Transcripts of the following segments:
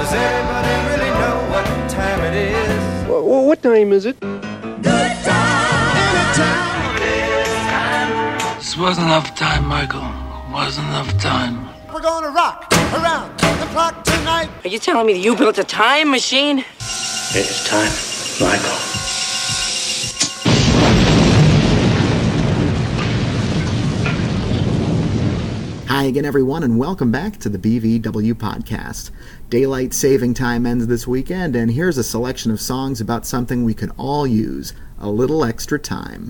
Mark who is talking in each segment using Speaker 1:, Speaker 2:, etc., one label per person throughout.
Speaker 1: Does anybody really know what time it is?
Speaker 2: What time is it?
Speaker 1: Good time. Anytime.
Speaker 3: This wasn't enough time, Michael. Wasn't enough time.
Speaker 4: We're gonna rock around the clock tonight.
Speaker 5: Are you telling me that you built a time machine?
Speaker 3: It's time, Michael.
Speaker 6: Hi again, everyone, and welcome back to the BVW podcast. Daylight saving time ends this weekend, and here's a selection of songs about something we could all use: a little extra time.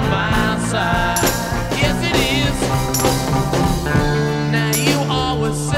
Speaker 1: Now you always say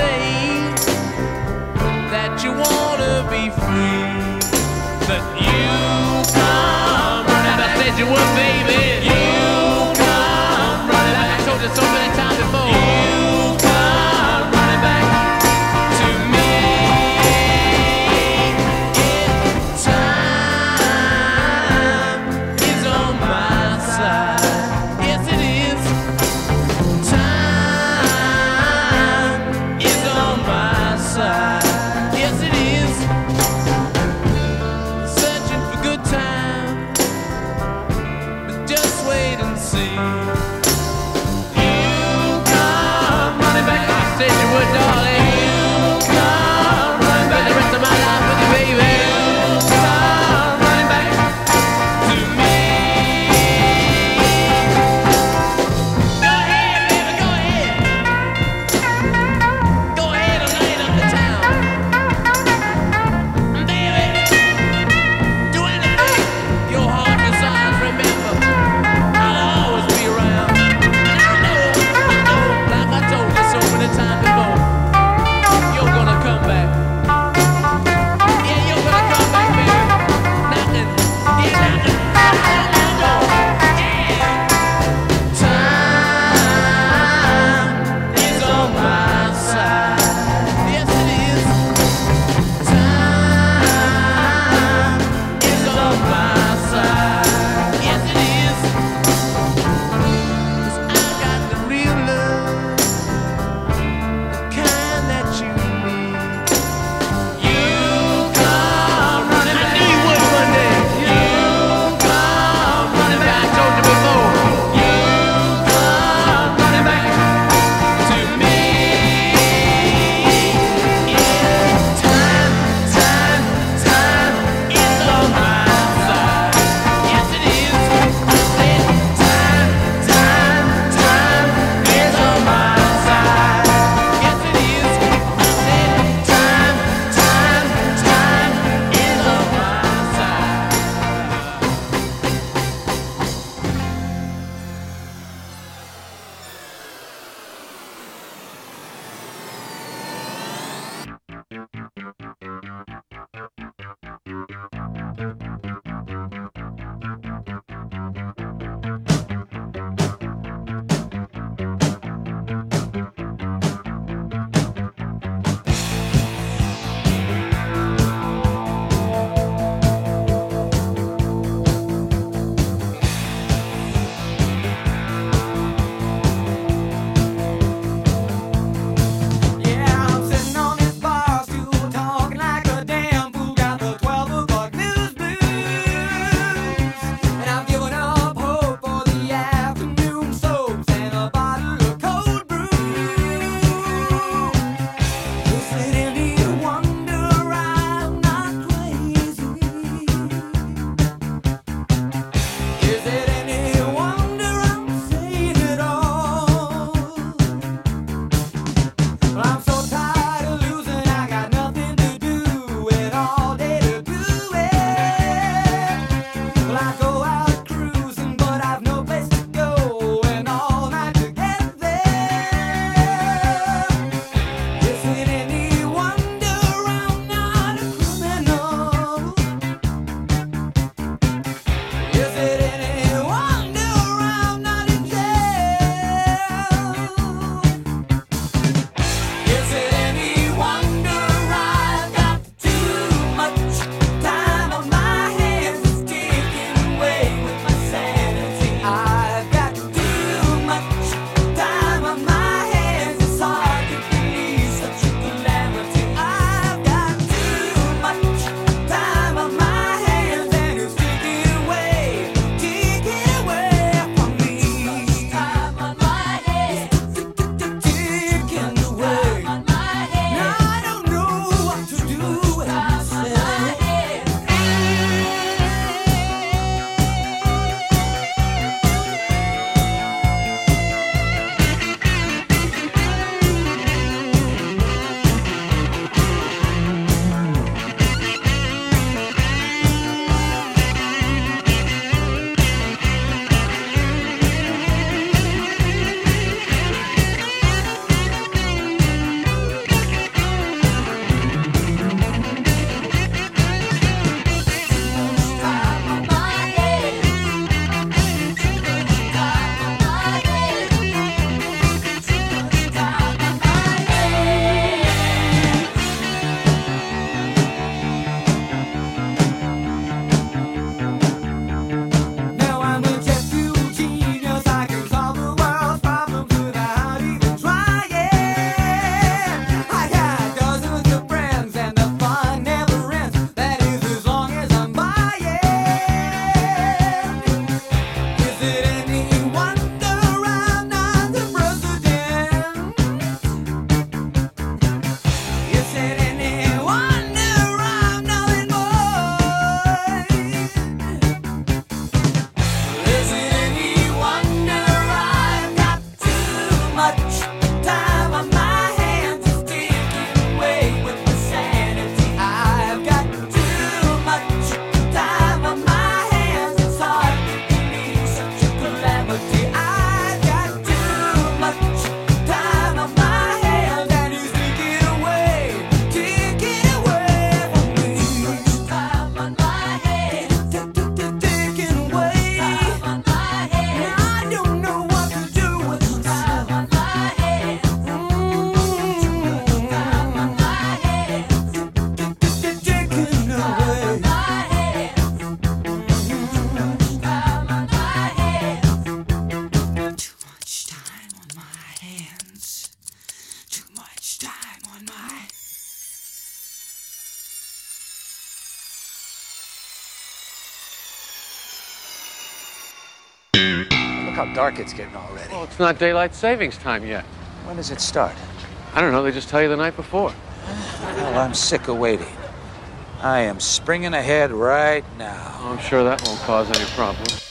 Speaker 7: how dark it's getting already.
Speaker 8: Well, it's not daylight savings time yet.
Speaker 7: When does it start?
Speaker 8: I don't know. They just tell you the night before.
Speaker 7: Well, I'm sick of waiting. I am springing ahead right now.
Speaker 8: I'm sure that won't cause any problems.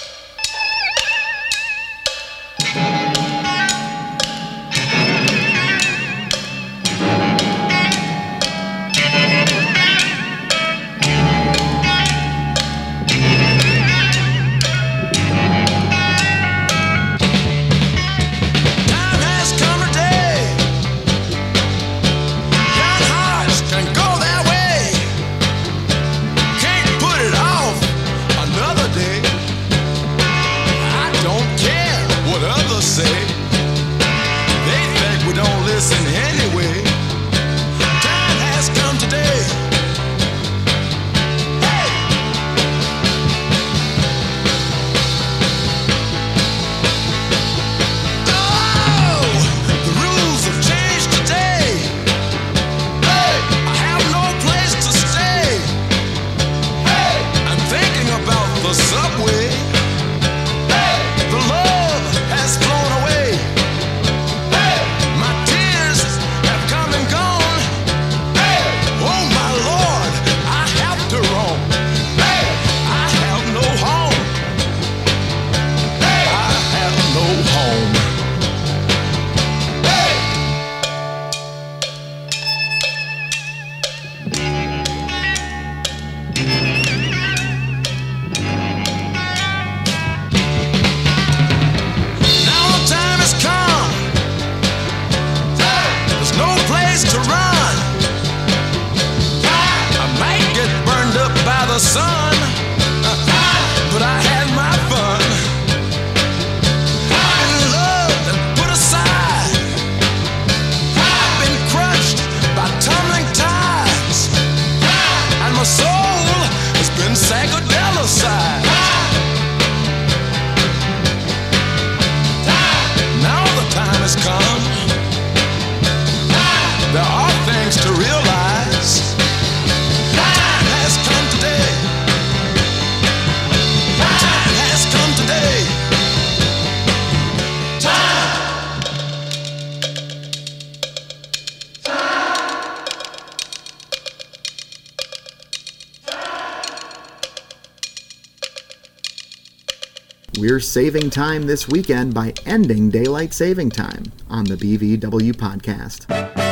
Speaker 6: We're saving time this weekend by ending daylight saving time on the BVW podcast.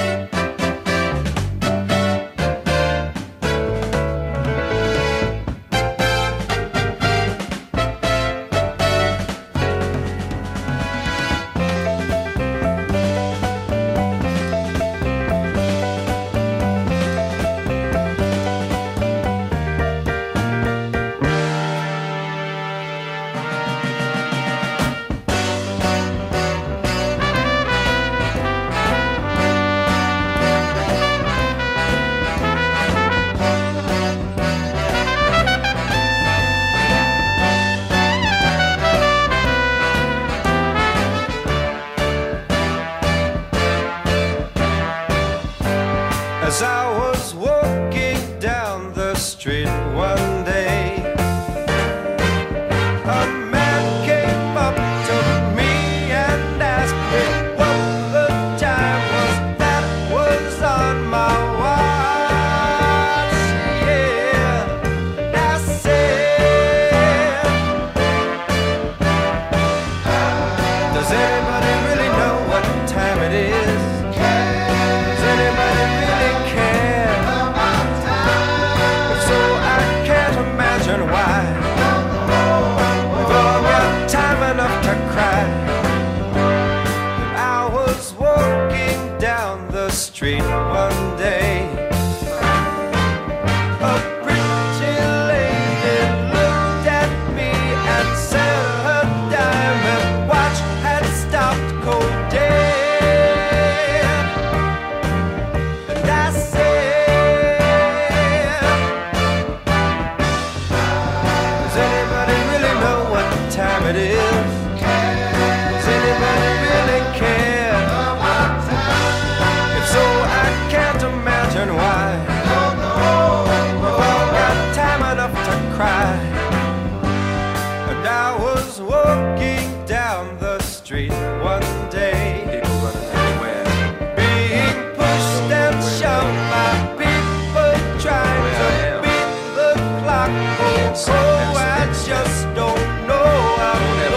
Speaker 1: As I was walking down the street one day, a man came up to me and asked me what the time was that was on my watch. Yeah, and I said, does anybody really know what time it is? Does anybody really care? If so, I can't imagine why. We've all got time enough to cry. And I was walking down the street one day. A pretty lady looked at me and said her diamond watch had stopped cold dead. And I said, does anybody really know what time it is? Does anybody really care? If so, I can't imagine why. We've all got time enough to cry. And I was walking down street one day.
Speaker 7: People running everywhere.
Speaker 1: Being pushed and shoved by people trying to beat the clock. Oh, I just don't know. I don't know.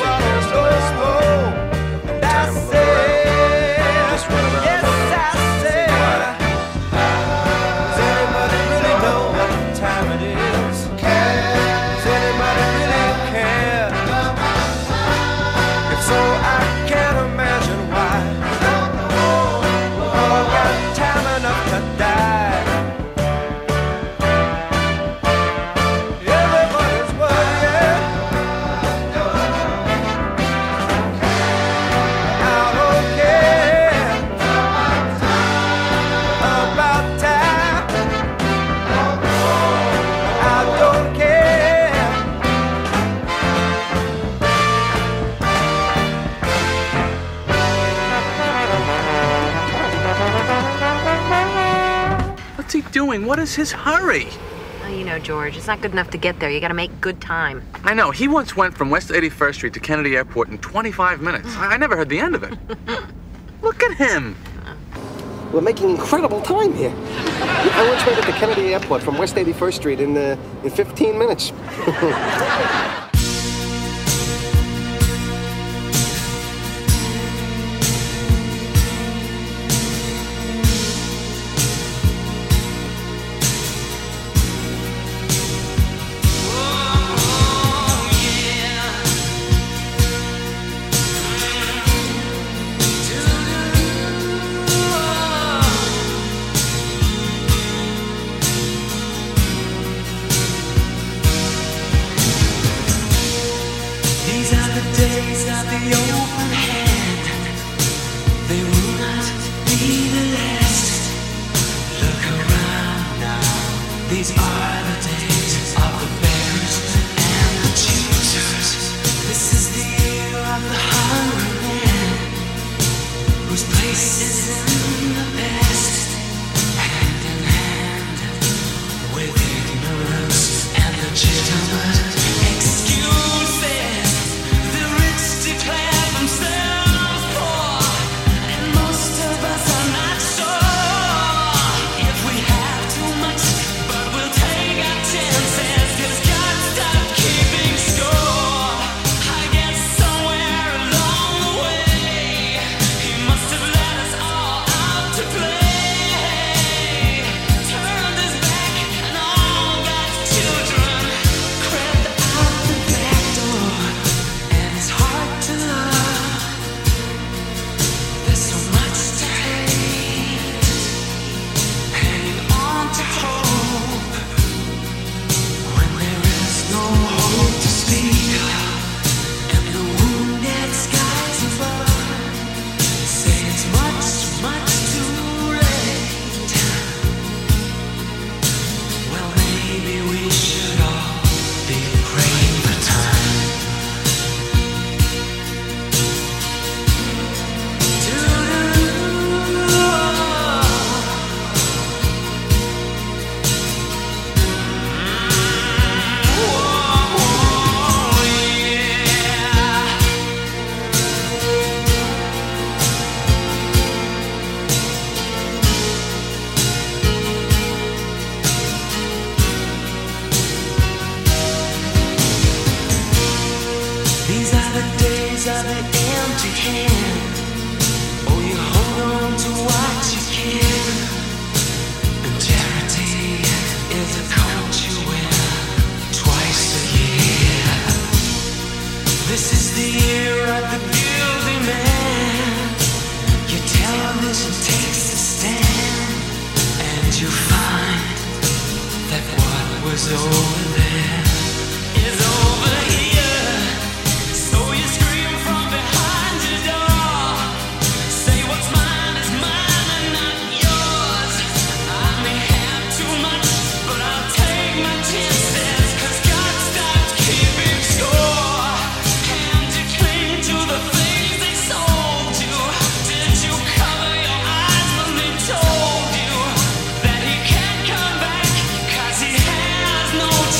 Speaker 1: And I said, yes, I said, does anybody really know what time it is? Does anybody really care? If so, I can't imagine why. All got time enough to die. Everybody's worried. I don't care about time. I don't care.
Speaker 8: What's he doing? What is his hurry?
Speaker 9: Well, you know, George, it's not good enough to get there. You gotta make good time.
Speaker 8: I know. He once went from West 81st Street to Kennedy Airport in 25 minutes. I never heard the end of it. Look at him.
Speaker 2: We're making incredible time here. I once made it to Kennedy Airport from West 81st Street in 15 minutes.
Speaker 1: These are the days of the open hand. They will not be the last. Look around now. These are the days of the beggars and the choosers. This is the year of the hungry man, whose place is in the past. Hand in hand with ignorance and legitimate excuses. The rich declare themselves poor, and most of us are not sure if we have too much, but we'll take our chances, 'cause God stopped keeping score. I guess somewhere along the way, He must have let us all out to play. Turned His back and all God's children crept out the back door, and it's hard to love. There's so much to hate, hanging on to hope when there is no hope to speak of, and the wounded skies above say it's much, much too late. Well, maybe we should all be praying for time. These are the days of the empty hand. Oh, you hold on to what you can. And charity is a coat you wear twice a year. This is the year of the guilty man. Your television takes a stand, and you find that what was over there is over here. So you scream from behind your door, say what's mine is mine and not yours. I may have too much, but I'll take my chances, 'cause God stopped keeping score. And you cling to the things they sold you. Did you cover your eyes when they told you that He can't come back, 'cause He has no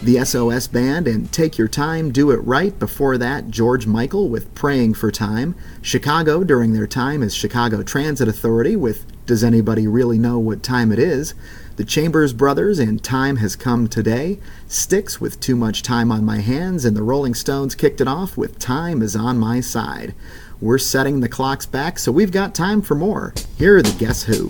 Speaker 6: The SOS Band and Take Your Time, Do It Right. Before that, George Michael with Praying for Time. Chicago during their time is Chicago Transit Authority with Does Anybody Really Know What Time It Is? The Chambers Brothers and Time Has Come Today. Styx with Too Much Time on My Hands. And the Rolling Stones kicked it off with Time Is on My Side. We're setting the clocks back, so we've got time for more. Here are the Guess Who.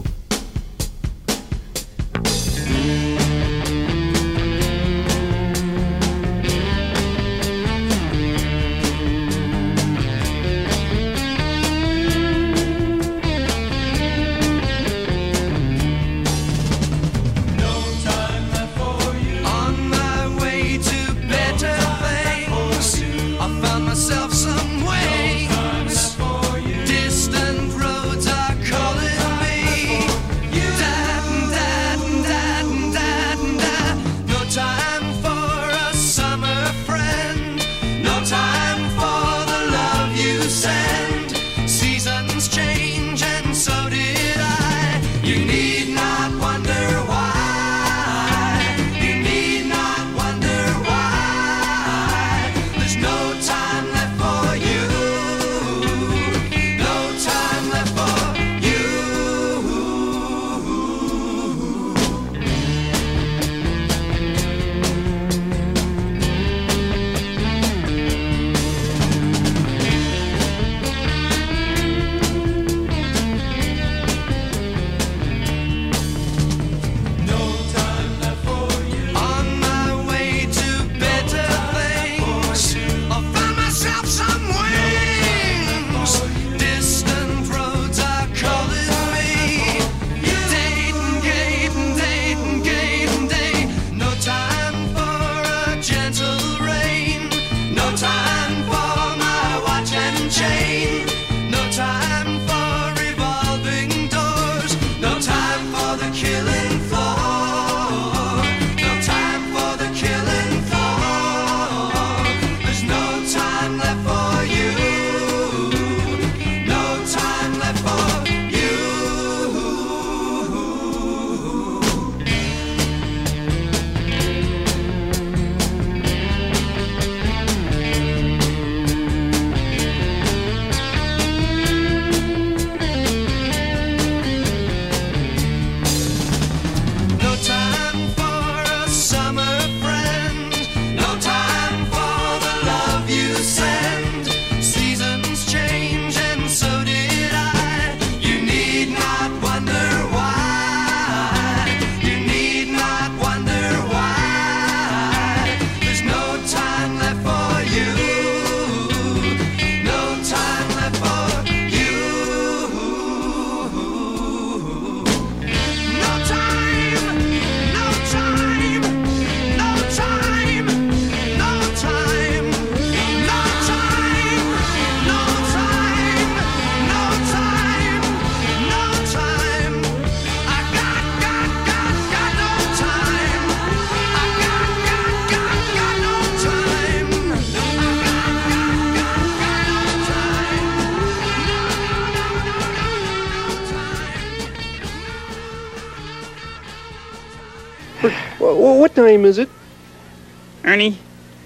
Speaker 10: What time is it?
Speaker 11: Ernie,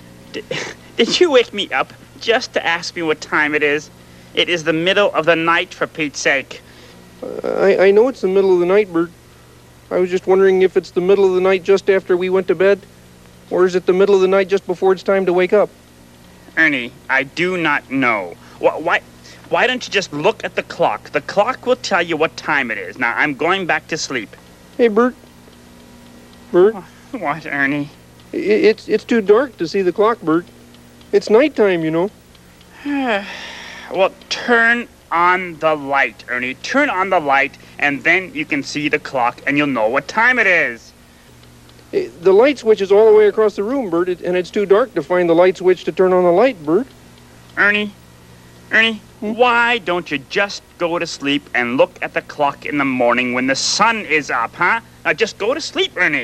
Speaker 11: did you wake me up just to ask me what time it is? It is the middle of the night, for Pete's sake.
Speaker 10: I know it's the middle of the night, Bert. I was just wondering if it's the middle of the night just after we went to bed, or is it the middle of the night just before it's time to wake up?
Speaker 11: Ernie, I do not know. Why don't you just look at the clock? The clock will tell you what time it is. Now, I'm going back to sleep.
Speaker 10: Hey, Bert. Bert?
Speaker 11: What, Ernie?
Speaker 10: It's too dark to see the clock, Bert. It's nighttime, you know.
Speaker 11: Well, turn on the light, Ernie. Turn on the light, and then you can see the clock, and you'll know what time it is.
Speaker 10: The light switch is all the way across the room, Bert, and it's too dark to find the light switch to turn on the light, Bert.
Speaker 11: Ernie, why don't you just go to sleep and look at the clock in the morning when the sun is up, huh? Now just go to sleep, Ernie.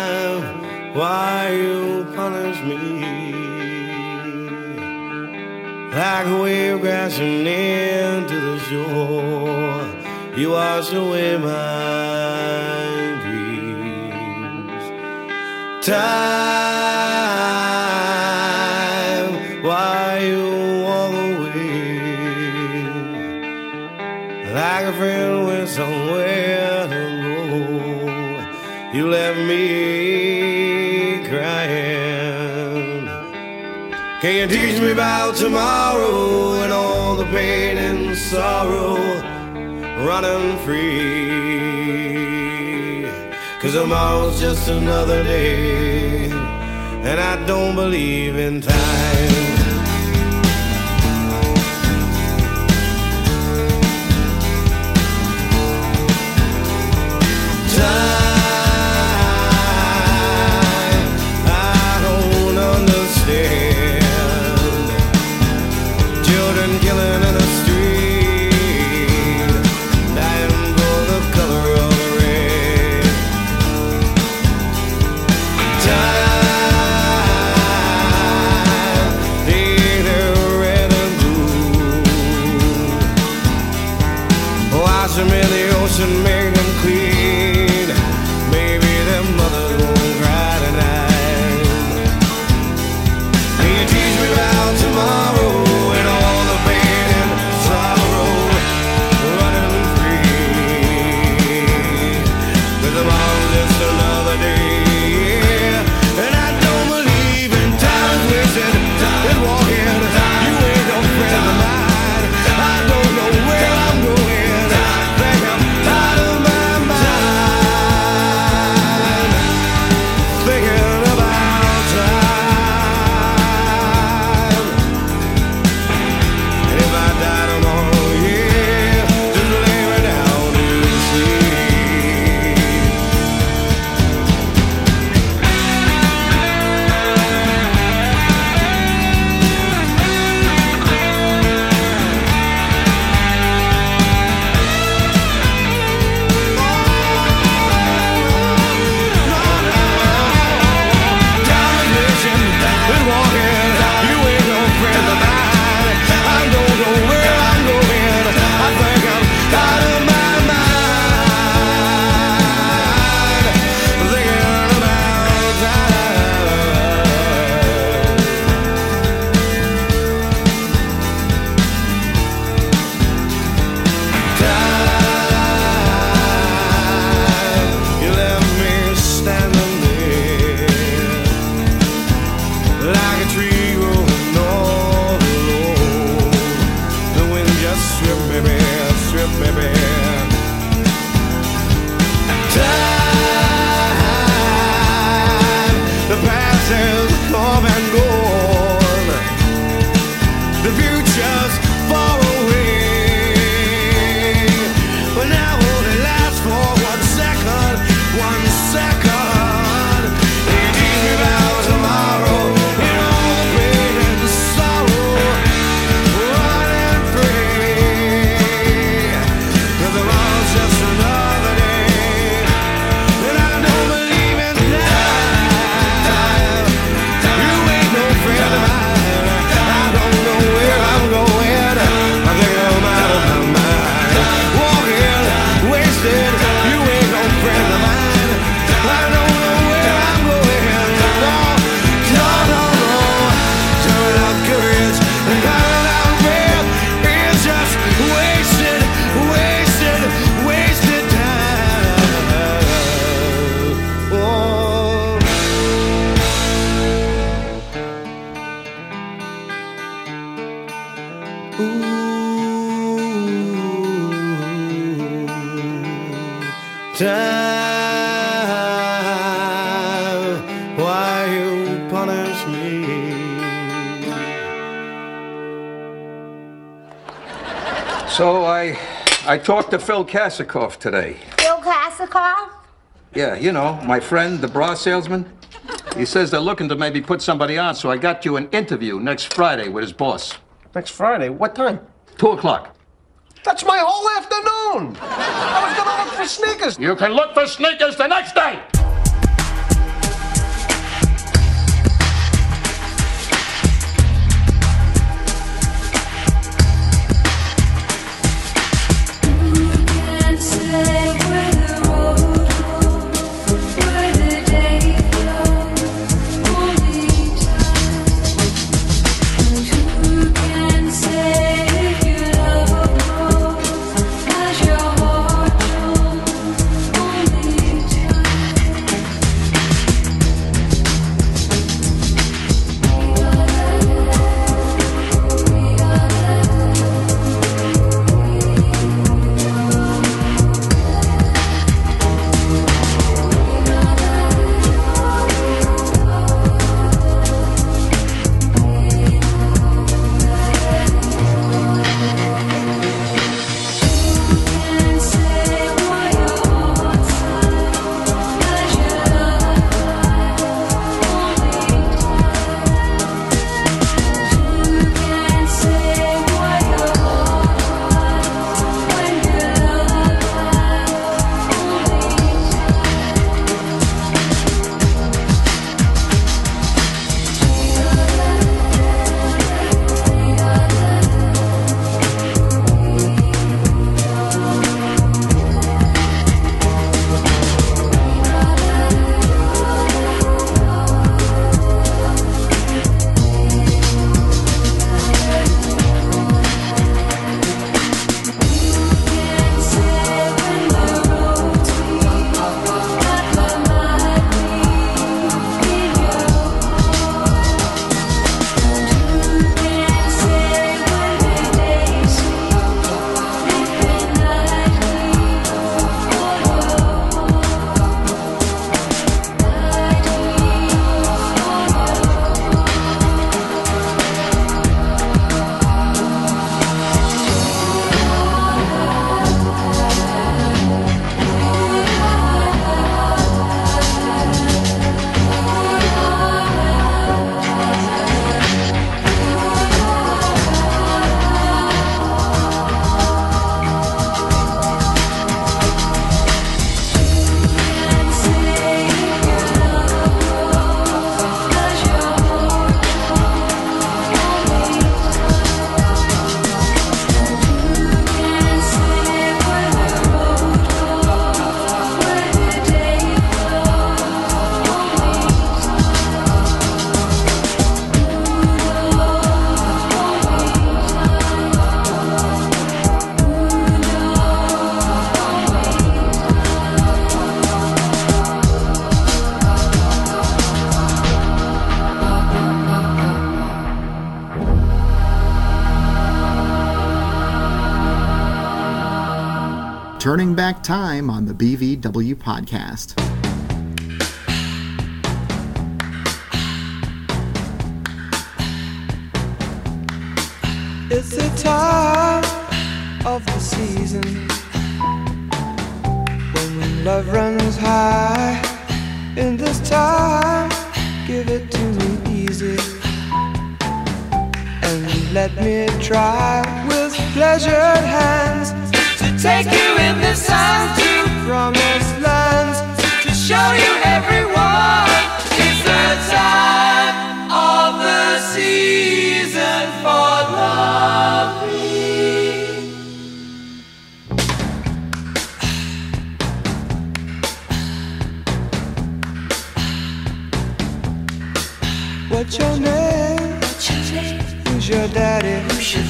Speaker 1: Time, why you punish me? like a wave crashing into the shore. You wash away my dreams. Time, why you walk away? Like a friend with somewhere to go, you left me crying. Can you teach me about tomorrow and all the pain and sorrow running free? 'Cause tomorrow's just another day, and I don't believe in time. Killing in the street, dying for the color of the rain. Time, either red and blue. Wash them in the ocean, make them clean. Maybe their mothers won't cry tonight. Can you teach me about tomorrow? Time, why you punish me?
Speaker 12: So I talked to Phil Kasikoff today.
Speaker 13: Phil Kasikoff?
Speaker 12: Yeah, you know, my friend, the bra salesman. He says they're looking to maybe put somebody on, so I got you an interview next Friday with his boss.
Speaker 2: Next Friday? What time?
Speaker 12: 2 o'clock.
Speaker 2: That's my whole afternoon! I was gonna look for sneakers!
Speaker 12: You can look for sneakers the next day!
Speaker 6: Turning Back Time on the BVW Podcast.
Speaker 1: It's the time of the season when love runs high. In this time, give it to me easy and let me try with pleasured hands to take you in the sun to promised lands, to show you everyone. It's the time of the season for loving. What's your name? Who's your daddy?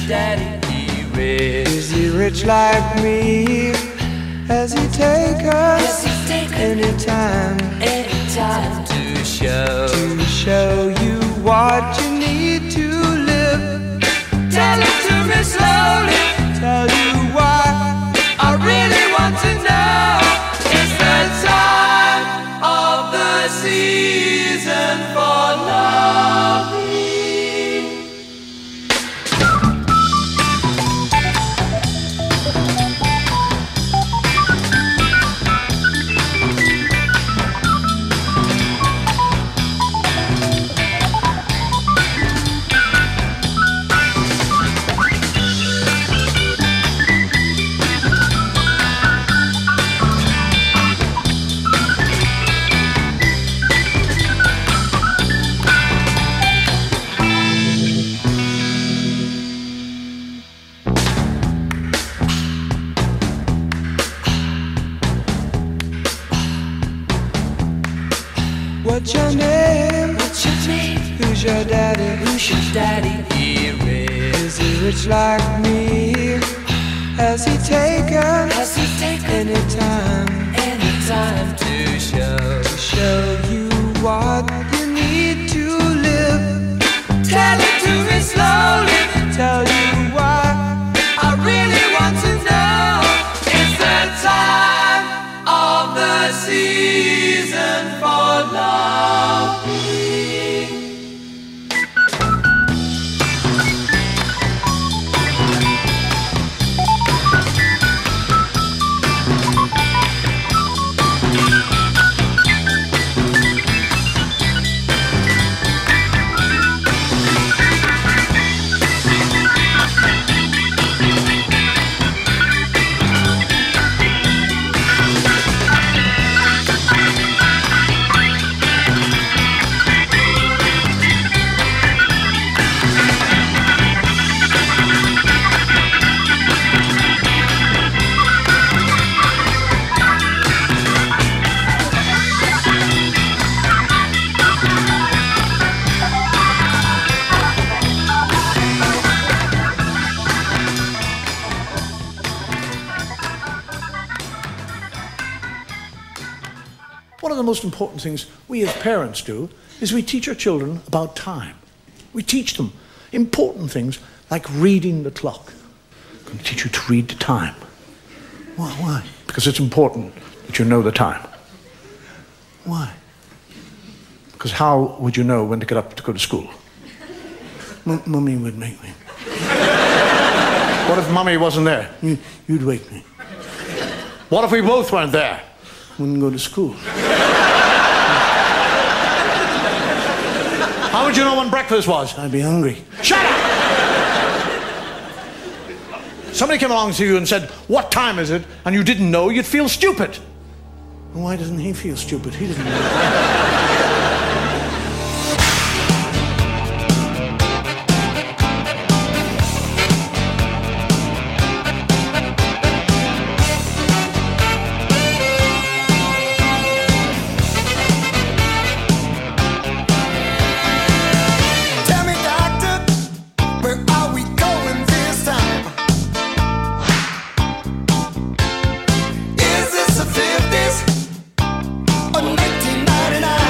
Speaker 1: Is he rich like me? Has he take us anytime to show you what you need to live? Tell it to me slowly, tell you why I really want to know. It's the time of the season for loving. What's your name? Who's your daddy? Is he rich like me? Has he taken anytime to show you what you need to live? Tell it to me slowly, tell you why I really want to know. It's the time of the season for loving.
Speaker 13: One of the most important things we as parents do is we teach our children about time. We teach them important things like reading the clock. I'm going to teach you to read the time. Why? Because it's important that you know the time. Why? Because how would you know when to get up to go to school? Mummy would make me. What if Mummy wasn't there? You'd wake me. What if we both weren't there? Wouldn't go to school. How would you know when breakfast was? I'd be hungry. Shut up! Somebody came along to you and said, what time is it? And you didn't know, you'd feel stupid. Well, why doesn't he feel stupid? He didn't know.
Speaker 1: Is this the 50s or 1999?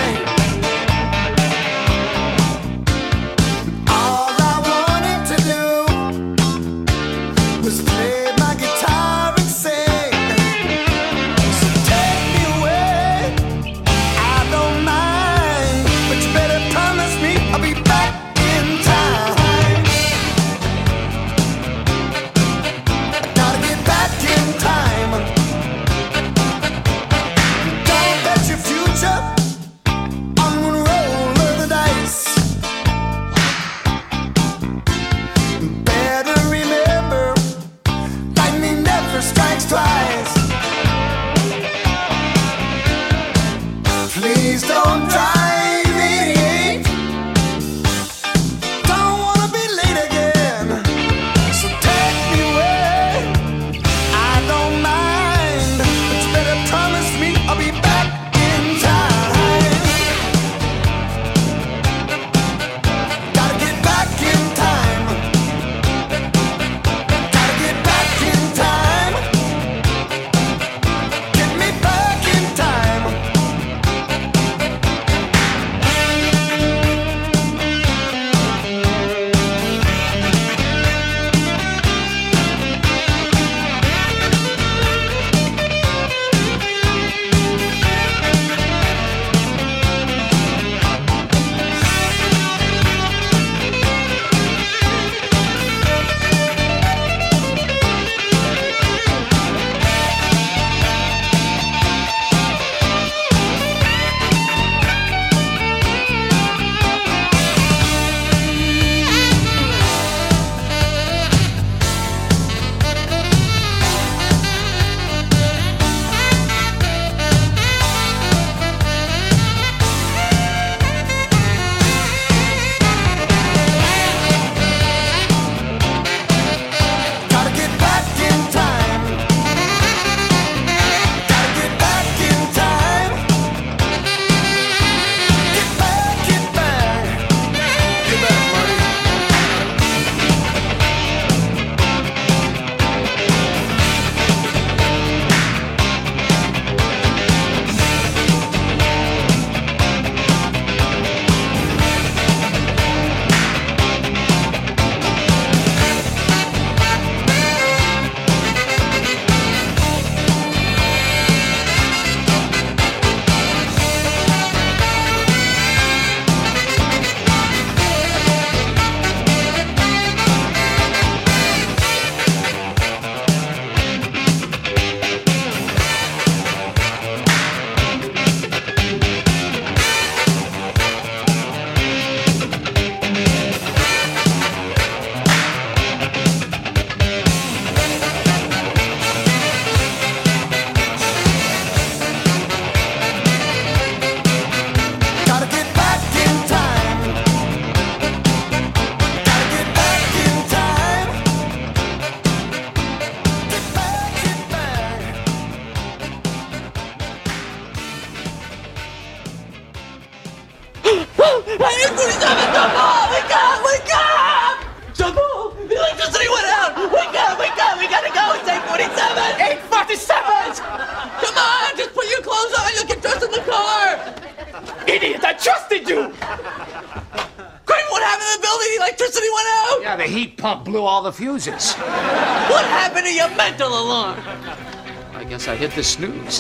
Speaker 14: idiot! I trusted you! Craig, what happened to the building? The electricity went out!
Speaker 7: Yeah, the heat pump blew all the fuses.
Speaker 14: What happened to your mental alarm?
Speaker 7: I guess I hit the snooze.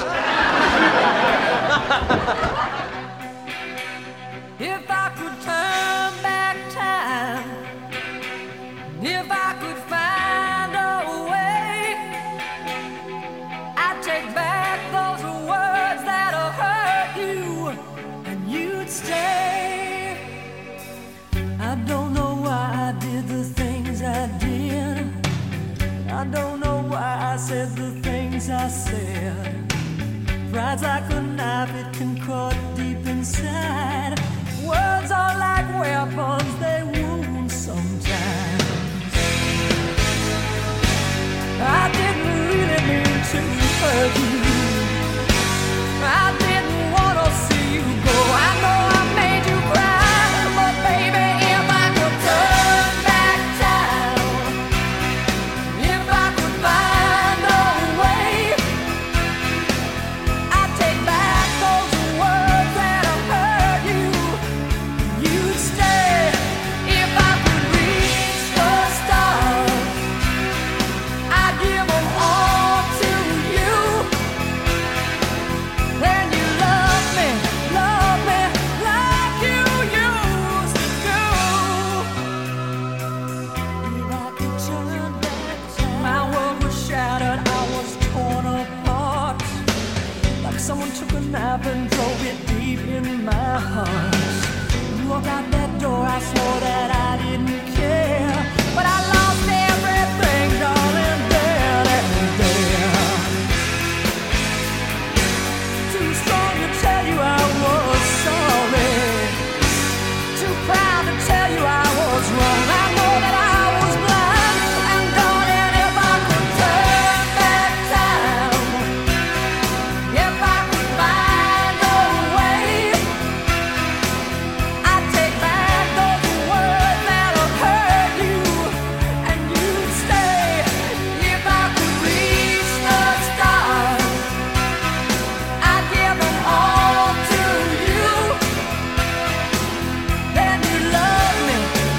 Speaker 15: If I could turn back time, if I could find a way, I'd take back those words that hurt you, and you'd stay. I don't know why I did the things I did. I don't know why I said the things I said. Pride's like a knife, it can cut deep inside. Words are like weapons, they wound sometimes. I didn't really mean to hurt you. I didn't want to see you go. I know I made you cry, but baby, if I could turn back time, if I could find a way, I'd take back those words that hurt you. You'd stay. If I could reach the stars, I'd give them all to you. Then you love me like you used to do. If I could turn back time, my world was shattered, I was torn apart. Like someone took a knife and drove it deep in my heart. You walked out that door, I swore that I didn't care, but I lost everything, darling, there and there. Too strong to tell you I was sorry, too proud to tell you I was wrong. I know that I was blind, and darling, if I could turn back time, if I could find a way, I'd take back those words that hurt you, and you'd stay. If I could reach the stars, I'd give them all to you. Then you love me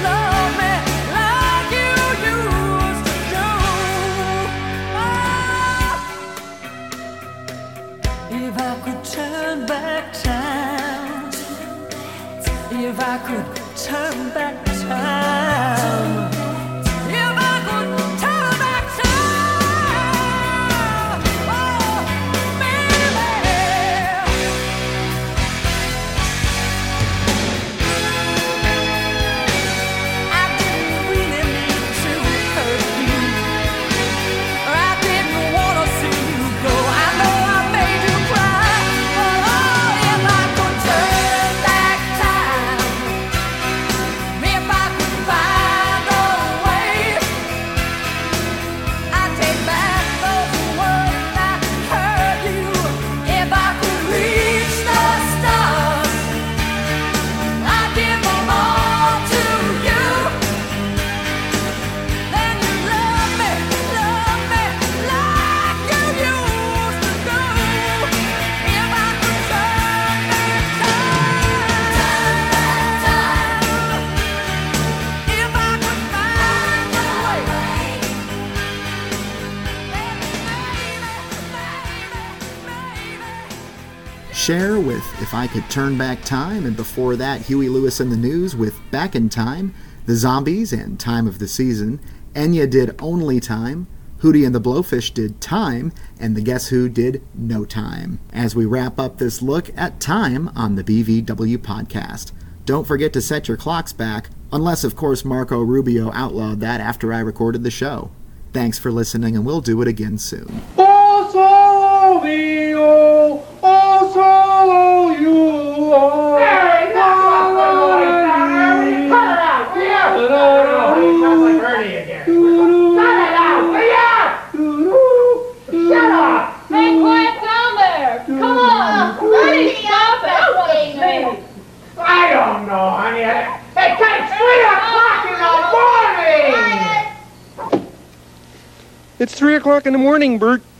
Speaker 15: like you used to do. If I could turn back time, if I could turn back time, if I could turn back time, oh, baby. I didn't really mean to hurt you, or I didn't want to see you go. I know I made you cry, but oh, if I could turn back time, if I could find a way, I'd take back those words that hurt you. If I could reach the stars, I'd give them all to you. Then you love me like you used to do. If I could turn back time, if I could find a way,
Speaker 6: Cher with If I Could Turn Back Time, and before that, Huey Lewis and the News with Back in Time, The Zombies and Time of the Season, Enya did Only Time, Hootie and the Blowfish did Time, and the Guess Who did No Time. As we wrap up this look at time on the BVW podcast. Don't forget to set your clocks back, unless of course Marco Rubio outlawed that after I recorded the show. Thanks for listening, and we'll do it again soon.
Speaker 16: I don't know, honey. It takes 3 o'clock in the morning!
Speaker 10: It's 3 o'clock in the morning, Bert.